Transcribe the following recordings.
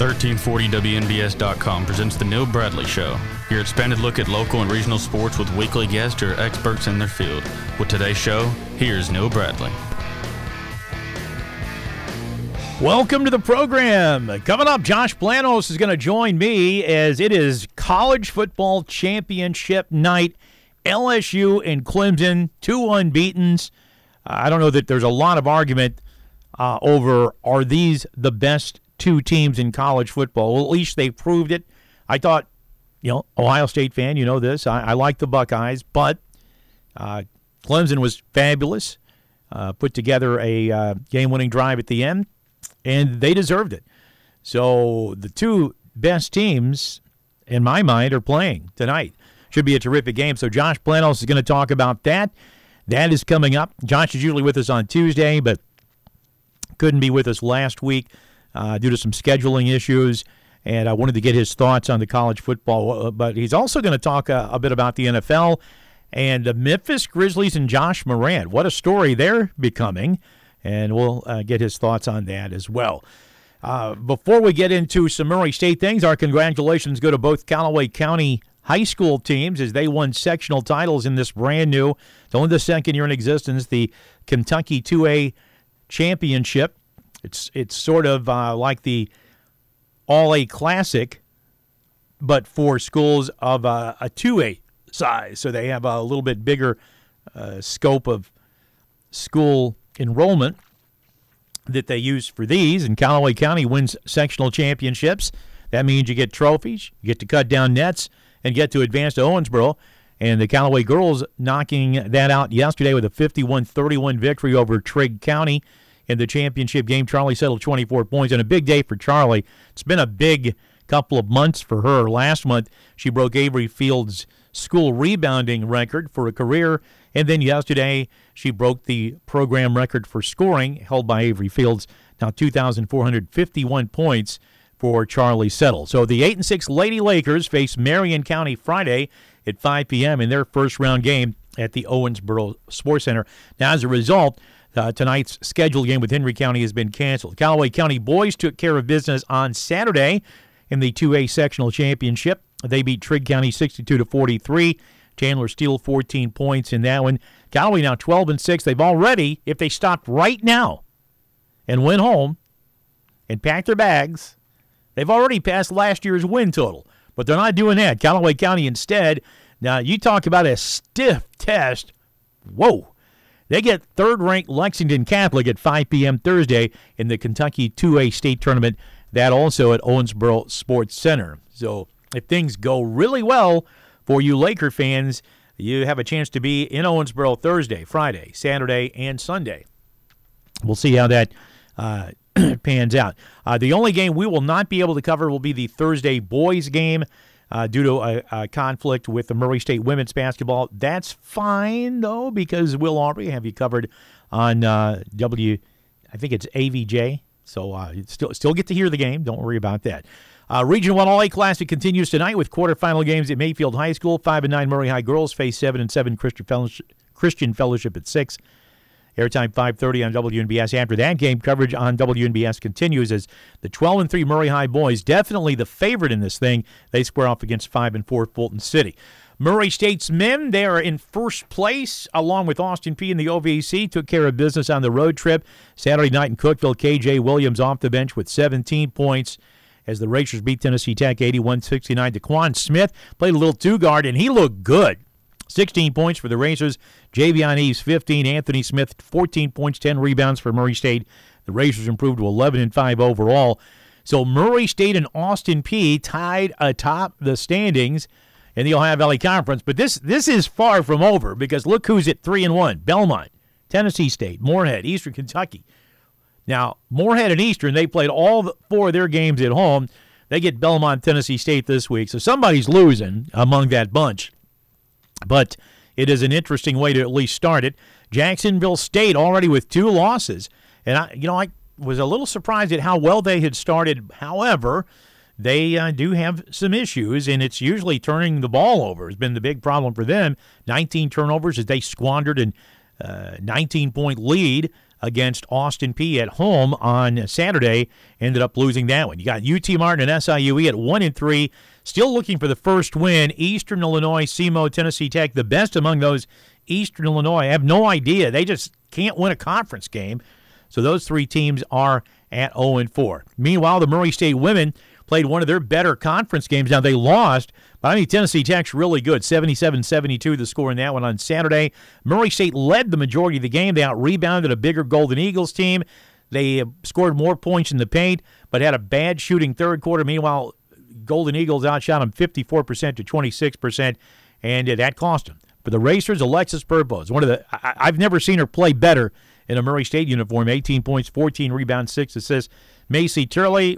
1340WNBS.com presents The Neil Bradley Show. Your expanded look at local and regional sports with weekly guests or experts in their field. With today's show, here's Neil Bradley. Welcome to the program. Coming up, Josh Planos is going to join me as it is college football championship night. LSU and Clemson, two unbeatens. I don't know that there's a lot of argument over are these the best two teams in college football. Well, at least they proved it. I thought, Ohio State fan, you know this. I like the Buckeyes, but Clemson was fabulous. Put together a game-winning drive at the end, and they deserved it. So the two best teams, in my mind, are playing tonight. Should be a terrific game. So Josh Planos is going to talk about that. That is coming up. Josh is usually with us on Tuesday, but couldn't be with us last week due to some scheduling issues, and I wanted to get his thoughts on the college football. But he's also going to talk a bit about the NFL and the Memphis Grizzlies and Josh Morant. What a story they're becoming, and we'll get his thoughts on that as well. Before we get into some Murray State things, our congratulations go to both Callaway County high school teams as they won sectional titles in this brand new, it's only the second year in existence, the Kentucky 2A Championship. It's sort of like the All-A Classic, but for schools of a 2A size. So they have a little bit bigger scope of school enrollment that they use for these. And Callaway County wins sectional championships. That means you get trophies, you get to cut down nets, and get to advance to Owensboro. And the Callaway girls knocking that out yesterday with a 51-31 victory over Trigg County. In the championship game, Charlie settled 24 points, and a big day for Charlie. It's been a big couple of months for her. Last month, she broke Avery Field's school rebounding record for a career, and then yesterday, she broke the program record for scoring, held by Avery Fields, now 2,451 points for Charlie Settle. So the 8-6 Lady Lakers face Marion County Friday at 5 p.m. in their first-round game at the Owensboro Sports Center. Now, as a result, tonight's scheduled game with Henry County has been canceled. Callaway County boys took care of business on Saturday in the 2A sectional championship. They beat Trigg County 62-43. Chandler Steele 14 points in that one. Callaway now 12-6. They've already, if they stopped right now and went home and packed their bags, they've already passed last year's win total. But they're not doing that. Callaway County instead, now you talk about a stiff test. Whoa. They get third-ranked Lexington Catholic at 5 p.m. Thursday in the Kentucky 2A state tournament. That also at Owensboro Sports Center. So if things go really well for you Laker fans, you have a chance to be in Owensboro Thursday, Friday, Saturday, and Sunday. We'll see how that pans out. The only game we will not be able to cover will be the Thursday boys game. Due to a conflict with the Murray State women's basketball. That's fine, though, because we'll already have you covered on I think it's AVJ. So you still get to hear the game. Don't worry about that. Region 1 All-A Classic continues tonight with quarterfinal games at Mayfield High School. 5-9 Murray High girls face 7-7 Christian Fellowship at 6. Airtime 5:30 on WNBS. After that game, coverage on WNBS continues as the 12-3 Murray High boys, definitely the favorite in this thing. They square off against 5-4 Fulton City. Murray State's men, they are in first place along with Austin Peay in the OVC. Took care of business on the road trip. Saturday night in Cookeville, KJ Williams off the bench with 17 points as the Racers beat Tennessee Tech 81-69. DeQuan Smith played a little two-guard, and he looked good. 16 points for the Racers. Javion Eves, 15. Anthony Smith, 14 points, 10 rebounds for Murray State. The Racers improved to 11-5 overall. So Murray State and Austin Peay tied atop the standings in the Ohio Valley Conference. But this is far from over because look who's at 3-1. Belmont, Tennessee State, Moorhead, Eastern Kentucky. Now, Moorhead and Eastern, they played all four of their games at home. They get Belmont, Tennessee State this week. So somebody's losing among that bunch. But it is an interesting way to at least start it. Jacksonville State already with 2 losses. And, I was a little surprised at how well they had started. However, they do have some issues, and it's usually turning the ball over has been the big problem for them. 19 turnovers as they squandered an 19-point lead against Austin Peay at home on Saturday. Ended up losing that one. You got UT Martin and SIUE at 1-3, still looking for the first win. Eastern Illinois, SEMO, Tennessee Tech, the best among those. Eastern Illinois, I have no idea. They just can't win a conference game. So those three teams are at 0-4. Meanwhile, the Murray State women played one of their better conference games. Now, they lost, but I mean, Tennessee Tech's really good. 77-72 the score in that one on Saturday. Murray State led the majority of the game. They out-rebounded a bigger Golden Eagles team. They scored more points in the paint, but had a bad shooting third quarter. Meanwhile, Golden Eagles outshot them 54% to 26%, and that cost them. For the Racers, Alexis Purpose, I've never seen her play better in a Murray State uniform. 18 points, 14 rebounds, 6 assists. Macy Turley,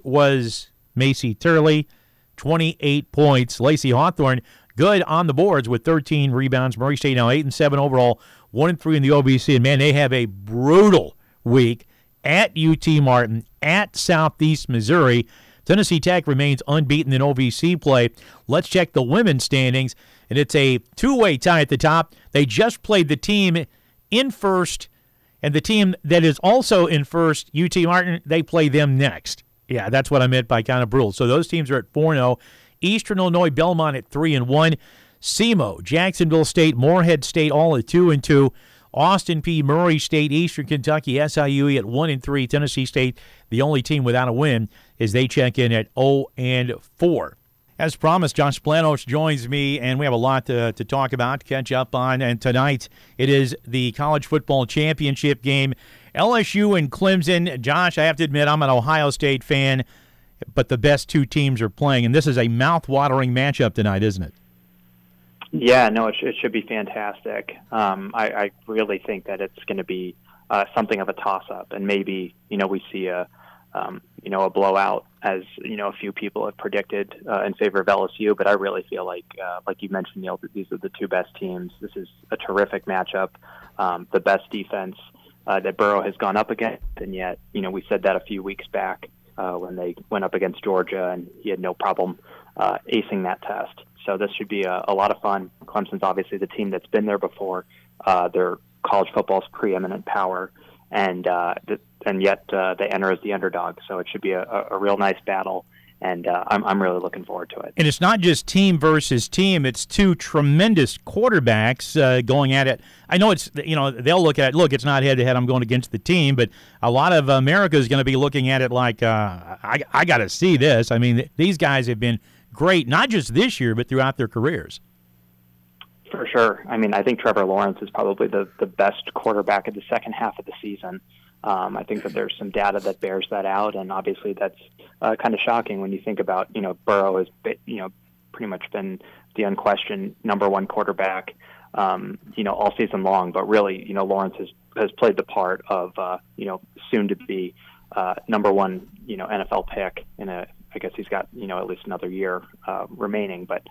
28 points. Lacey Hawthorne, good on the boards with 13 rebounds. Murray State now 8-7 overall, 1-3 in the OVC. And, man, they have a brutal week at UT Martin, at Southeast Missouri. Tennessee Tech remains unbeaten in OVC play. Let's check the women's standings, and it's a two-way tie at the top. They just played the team in first, and the team that is also in first, UT Martin, they play them next. Yeah, that's what I meant by kind of brutal. So those teams are at 4-0. Eastern Illinois, Belmont at 3-1. SEMO, Jacksonville State, Morehead State, all at 2-2. Austin Peay, Murray State, Eastern Kentucky, SIUE at 1-3. Tennessee State, the only team without a win, as they check in at 0-4. As promised, Josh Planos joins me, and we have a lot to talk about, to catch up on. And tonight, it is the college football championship game. LSU and Clemson. Josh, I have to admit, I'm an Ohio State fan, but the best two teams are playing, and this is a mouth-watering matchup tonight, isn't it? Yeah, no, it should be fantastic. I really think that it's going to be something of a toss-up, and maybe we see a blowout, as a few people have predicted in favor of LSU. But I really feel like you mentioned, Neil, that these are the two best teams. This is a terrific matchup, the best defense that Burrow has gone up against, and yet we said that a few weeks back when they went up against Georgia, and he had no problem acing that test. So this should be a lot of fun. Clemson's obviously the team that's been there before. They're college football's preeminent power, and yet they enter as the underdog. So it should be a real nice battle, and I'm really looking forward to it. And it's not just team versus team; it's two tremendous quarterbacks going at it. I know it's they'll look at it. Look, it's not head to head. I'm going against the team, but a lot of America is going to be looking at it like I got to see this. I mean, these guys have been great, not just this year, but throughout their careers. For sure. I mean, I think Trevor Lawrence is probably the best quarterback of the second half of the season. I think that there's some data that bears that out, and obviously that's kind of shocking when you think about, Burrow has, pretty much been the unquestioned number one quarterback, all season long. But really, Lawrence has played the part of, soon to be number one, NFL pick I guess he's got, at least another year remaining, but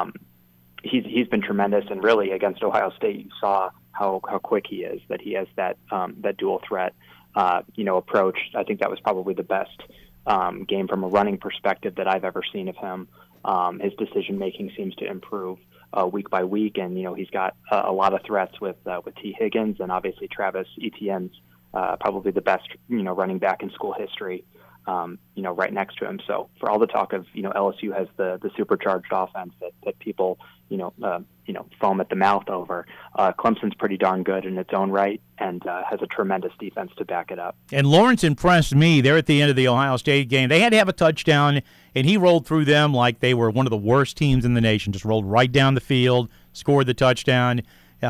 he's been tremendous. And really against Ohio State, you saw how quick he is, that he has that dual threat, approach. I think that was probably the best game from a running perspective that I've ever seen of him. His decision-making seems to improve week by week, and, he's got a lot of threats with T. Higgins, and obviously Travis Etienne's probably the best, running back in school history. Right next to him. So for all the talk of, LSU has the supercharged offense that people, foam at the mouth over, Clemson's pretty darn good in its own right and has a tremendous defense to back it up. And Lawrence impressed me there at the end of the Ohio State game. They had to have a touchdown, and he rolled through them like they were one of the worst teams in the nation, just rolled right down the field, scored the touchdown.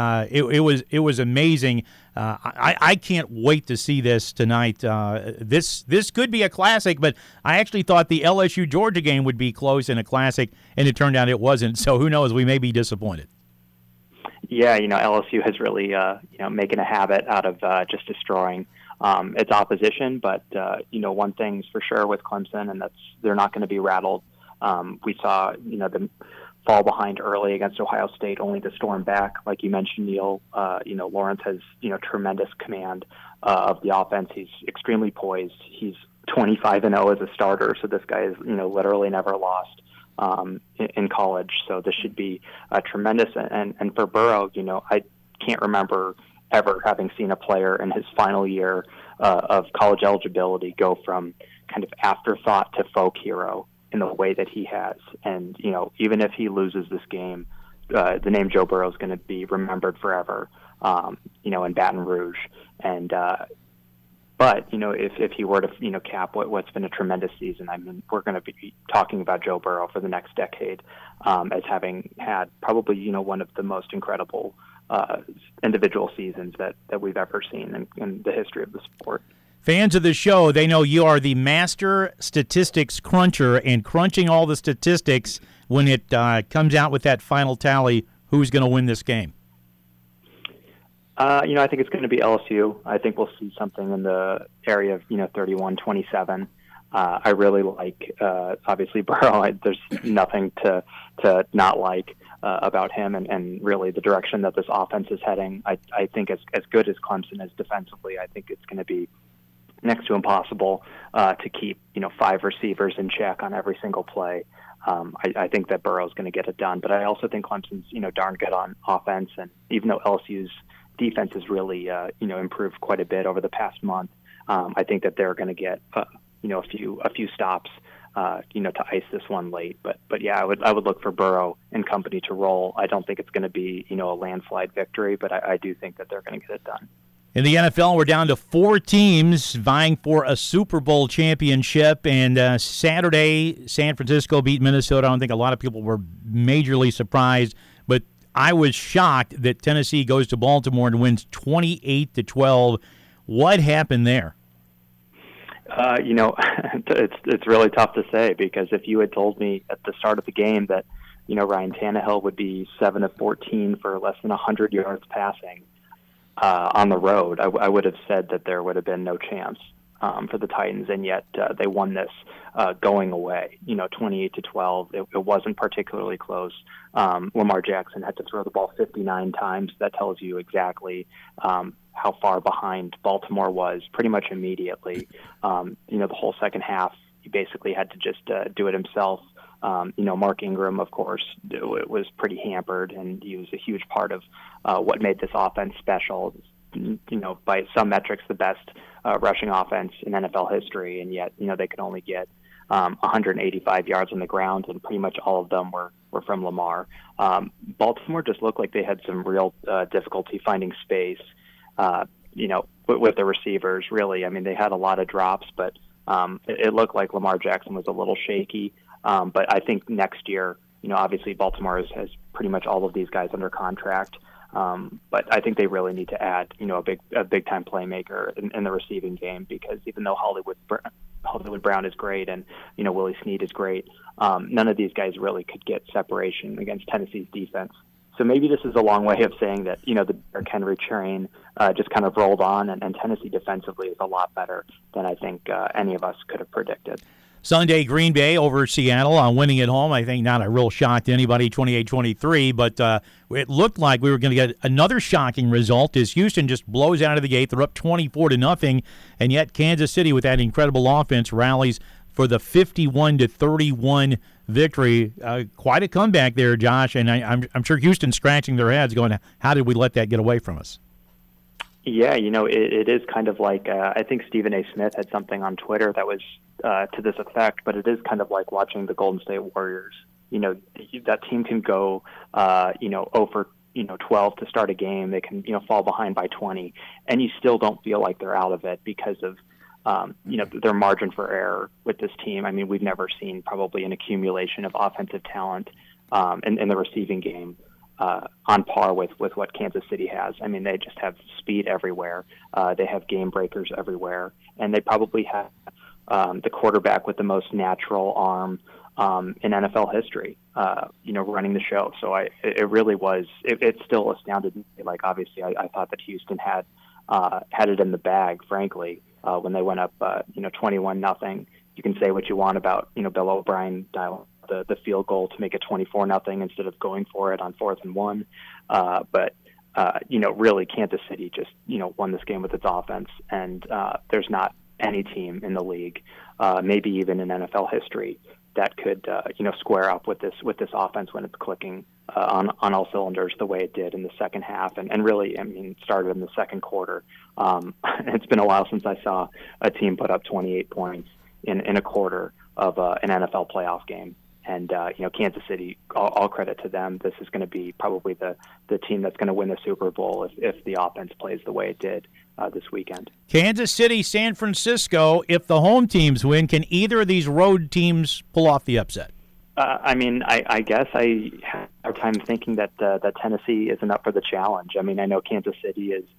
It was amazing. I can't wait to see this tonight. This could be a classic, but I actually thought the LSU Georgia game would be close and a classic, and it turned out it wasn't. So who knows? We may be disappointed. Yeah, LSU has really making a habit out of just destroying its opposition. But one thing's for sure with Clemson, and that's they're not going to be rattled. We saw them fall behind early against Ohio State, only to storm back. Like you mentioned, Neil, Lawrence has, tremendous command of the offense. He's extremely poised. He's 25-0 as a starter, so this guy is, literally never lost in college. So this should be tremendous. And for Burrow, I can't remember ever having seen a player in his final year of college eligibility go from kind of afterthought to folk hero in the way that he has. And, even if he loses this game, the name Joe Burrow is going to be remembered forever, in Baton Rouge. And, but, if he were to, cap what's been a tremendous season, I mean, we're going to be talking about Joe Burrow for the next decade as having had probably, one of the most incredible individual seasons that we've ever seen in the history of the sport. Fans of the show, they know you are the master statistics cruncher, and crunching all the statistics when it comes out with that final tally, who's going to win this game? I think it's going to be LSU. I think we'll see something in the area of, 31-27. I really like, obviously, Burrow. There's nothing to not like about him and really the direction that this offense is heading. I think as good as Clemson is defensively, I think it's going to be next to impossible to keep, 5 receivers in check on every single play. I think that Burrow's going to get it done, but I also think Clemson's, darn good on offense. And even though LSU's defense has really, improved quite a bit over the past month, I think that they're going to get, a few stops, to ice this one late. But yeah, I would look for Burrow and company to roll. I don't think it's going to be, a landslide victory, but I do think that they're going to get it done. In the NFL, we're down to 4 teams vying for a Super Bowl championship, and Saturday, San Francisco beat Minnesota. I don't think a lot of people were majorly surprised, but I was shocked that Tennessee goes to Baltimore and wins 28-12. What happened there? It's really tough to say, because if you had told me at the start of the game that, Ryan Tannehill would be 7 of 14 for less than 100 yards passing on the road, I would have said that there would have been no chance for the Titans, and yet they won this going away. 28-12. It wasn't particularly close. Lamar Jackson had to throw the ball 59 times. That tells you exactly how far behind Baltimore was pretty much immediately. The whole second half, he basically had to just do it himself. Mark Ingram, of course, was pretty hampered, and he was a huge part of what made this offense special. By some metrics, the best rushing offense in NFL history, and yet, they could only get 185 yards on the ground, and pretty much all of them were from Lamar. Baltimore just looked like they had some real difficulty finding space, with the receivers, really. I mean, they had a lot of drops, but it looked like Lamar Jackson was a little shaky. But I think next year, obviously Baltimore has pretty much all of these guys under contract. But I think they really need to add, a big time playmaker in the receiving game, because even though Hollywood Brown is great and, Willie Snead is great, none of these guys really could get separation against Tennessee's defense. So maybe this is a long way of saying that, the Derrick Henry train just kind of rolled on, and Tennessee defensively is a lot better than I think any of us could have predicted. Sunday, Green Bay over Seattle on winning at home. I think not a real shock to anybody, 28-23, but it looked like we were going to get another shocking result as Houston just blows out of the gate. They're up 24-0, and yet Kansas City, with that incredible offense, rallies for the 51-31 victory. Quite a comeback there, Josh, and I'm sure Houston's scratching their heads going, how did we let that get away from us? Yeah, it is kind of like, I think Stephen A. Smith had something on Twitter that was to this effect, but it is kind of like watching the Golden State Warriors. That team can go, 0 for 12 to start a game. They can, fall behind by 20, and you still don't feel like they're out of it because of, their margin for error with this team. I mean, we've never seen probably an accumulation of offensive talent in the receiving game on par with what Kansas City has. I mean, they just have speed everywhere. They have game breakers everywhere, and they probably have the quarterback with the most natural arm in NFL history, running the show. So it really was, it still astounded me. Like, obviously, I thought that Houston had it in the bag, frankly, when they went up, 21-0. You can say what you want about, Bill O'Brien dialing the field goal to make it 24-0 instead of going for it on 4th and 1. But really Kansas City just, won this game with its offense. And there's not any team in the league, maybe even in NFL history, that could, square up with this offense when it's clicking on all cylinders the way it did in the second half, and really, I mean, started in the second quarter. It's been a while since I saw a team put up 28 points in a quarter of an NFL playoff game. And, Kansas City, all credit to them. This is going to be probably the team that's going to win the Super Bowl if the offense plays the way it did this weekend. Kansas City, San Francisco, if the home teams win, can either of these road teams pull off the upset? I guess I have a hard time thinking that Tennessee isn't up for the challenge. I mean, I know Kansas City is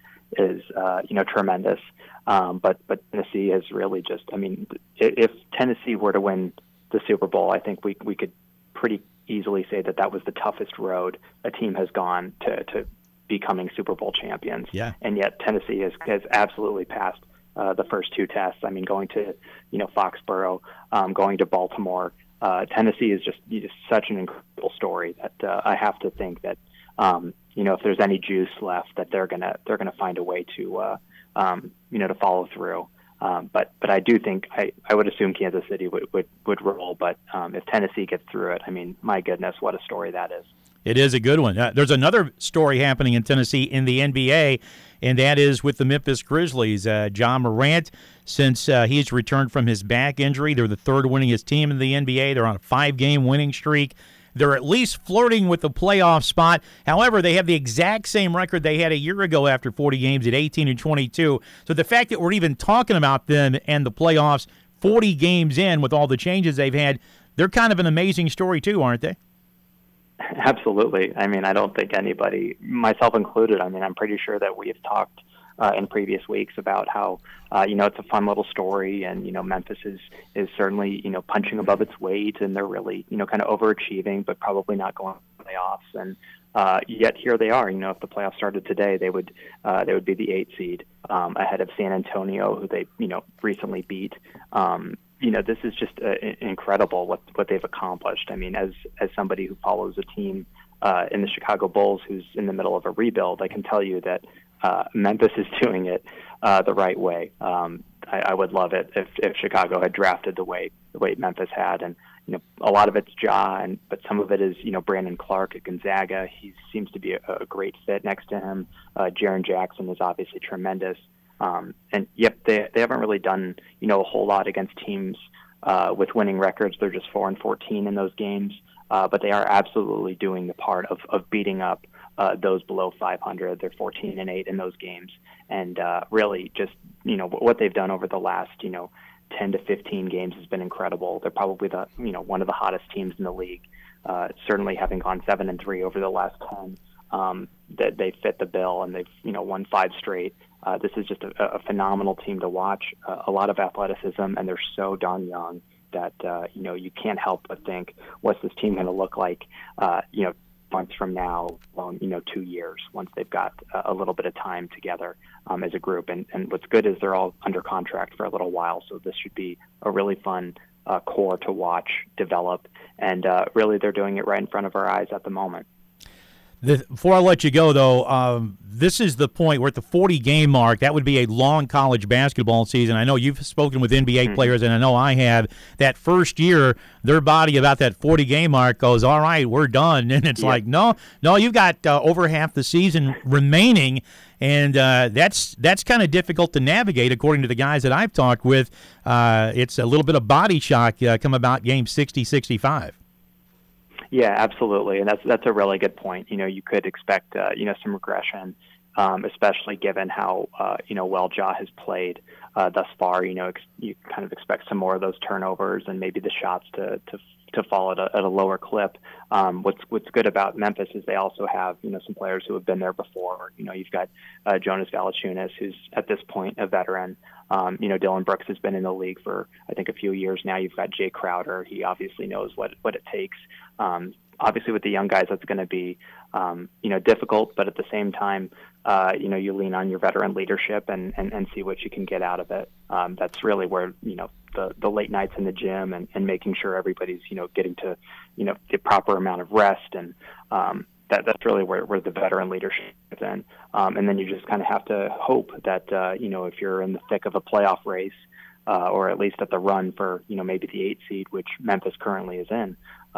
tremendous, but Tennessee is really just. I mean, if Tennessee were to win the Super Bowl, I think we could pretty easily say that was the toughest road a team has gone to becoming Super Bowl champions. Yeah. And yet Tennessee has absolutely passed the first two tests. I mean, going to Foxborough, going to Baltimore. Tennessee is just such an incredible story that I have to think that if there's any juice left, that they're gonna find a way to to follow through. But I do think I would assume Kansas City would roll. But if Tennessee gets through it, I mean, my goodness, what a story that is. It is a good one. There's another story happening in Tennessee in the NBA, and that is with the Memphis Grizzlies. Ja Morant, since he's returned from his back injury, they're the third winningest team in the NBA. They're on a 5-game winning streak. They're at least flirting with the playoff spot. However, they have the exact same record they had a year ago after 40 games at 18-22. So the fact that we're even talking about them and the playoffs 40 games in with all the changes they've had, they're kind of an amazing story too, aren't they? Absolutely. I mean, I don't think anybody, myself included, I mean, I'm pretty sure that we have talked in previous weeks about how, it's a fun little story, and, Memphis is certainly, punching above its weight, and they're really, kind of overachieving, but probably not going to the playoffs. And yet here they are. If the playoffs started today, they would be the 8th seed ahead of San Antonio, who they, recently beat. This is just incredible what they've accomplished. I mean, as somebody who follows a team in the Chicago Bulls who's in the middle of a rebuild, I can tell you that Memphis is doing it the right way. I would love it if Chicago had drafted the way Memphis had, and a lot of it's Ja, but some of it is Brandon Clark at Gonzaga. He seems to be a great fit next to him. Jaren Jackson is obviously tremendous. And yep, they haven't really done a whole lot against teams with winning records. They're just 4-14 in those games, but they are absolutely doing the part of beating up those below 500. They're 14-8 in those games, and really just what they've done over the last 10 to 15 games has been incredible. They're probably the one of the hottest teams in the league. Certainly having gone 7-3 over the last 10. That they fit the bill, and they've won 5 straight. This is just a phenomenal team to watch. A lot of athleticism, and they're so darn young that you can't help but think, what's this team going to look like? Months from now, 2 years, once they've got a little bit of time together as a group. And what's good is they're all under contract for a little while, so this should be a really fun core to watch develop. And really, they're doing it right in front of our eyes at the moment. Before I let you go, though, this is the point. We're at the 40-game mark. That would be a long college basketball season. I know you've spoken with NBA players, and I know I have. That first year, their body about that 40-game mark goes, all right, we're done. And it's like, no, you've got over half the season remaining, and that's kind of difficult to navigate, according to the guys that I've talked with. It's a little bit of body shock come about game 60, 65. Yeah, absolutely, and that's a really good point. You could expect some regression, especially given how well Ja has played thus far. You kind of expect some more of those turnovers and maybe the shots to fall at a lower clip. What's good about Memphis is they also have some players who have been there before. You've got Jonas Valanciunas, who's at this point a veteran. Dylan Brooks has been in the league for I think a few years now. You've got Jay Crowder. He obviously knows what it takes. Obviously with the young guys, that's going to be difficult, but at the same time, you lean on your veteran leadership and see what you can get out of it. That's really where the late nights in the gym and making sure everybody's getting to the proper amount of rest, and that's really where the veteran leadership is in. And then you just kind of have to hope that if you're in the thick of a playoff race, or at least at the run for maybe the 8th seed, which Memphis currently is in,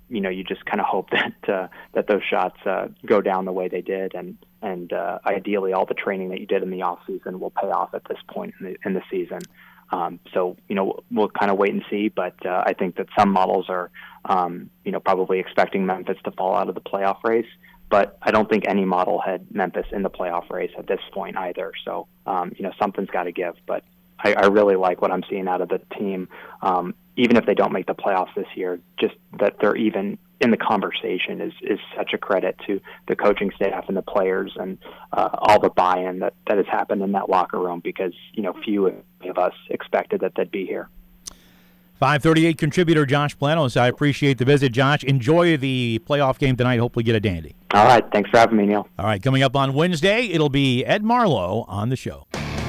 you just kind of hope that those shots go down the way they did, and ideally all the training that you did in the off season will pay off at this point in the season. So we'll kind of wait and see, but I think that some models are probably expecting Memphis to fall out of the playoff race, but I don't think any model had Memphis in the playoff race at this point either. So something's got to give, but I really like what I'm seeing out of the team. Even if they don't make the playoffs this year, just that they're even in the conversation is such a credit to the coaching staff and the players and all the buy-in that has happened in that locker room, because few of us expected that they'd be here. 538 contributor Josh Planos. I appreciate the visit, Josh. Enjoy the playoff game tonight. Hopefully get a dandy. All right. Thanks for having me, Neil. All right. Coming up on Wednesday, it'll be Ed Marlowe on the show.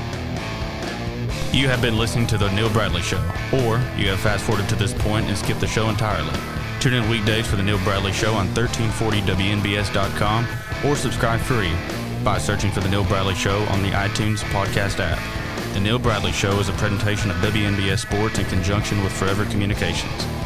You have been listening to The Neil Bradley Show, or you have fast-forwarded to this point and skipped the show entirely. Tune in weekdays for The Neil Bradley Show on 1340WNBS.com or subscribe free by searching for The Neil Bradley Show on the iTunes podcast app. The Neil Bradley Show is a presentation of WNBS Sports in conjunction with Forever Communications.